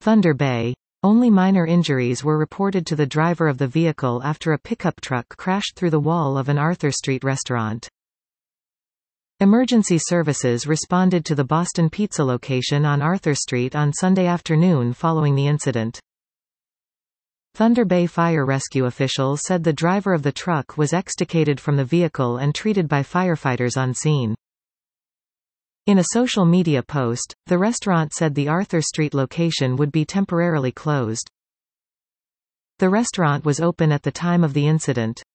Thunder Bay. Only minor injuries were reported to the driver of the vehicle after a pickup truck crashed through the wall of an Arthur Street restaurant. Emergency services responded to the Boston Pizza location on Arthur Street on Sunday afternoon following the incident. Thunder Bay fire rescue officials said the driver of the truck was extricated from the vehicle and treated by firefighters on scene. In a social media post, the restaurant said the Arthur Street location would be temporarily closed. The restaurant was open at the time of the incident.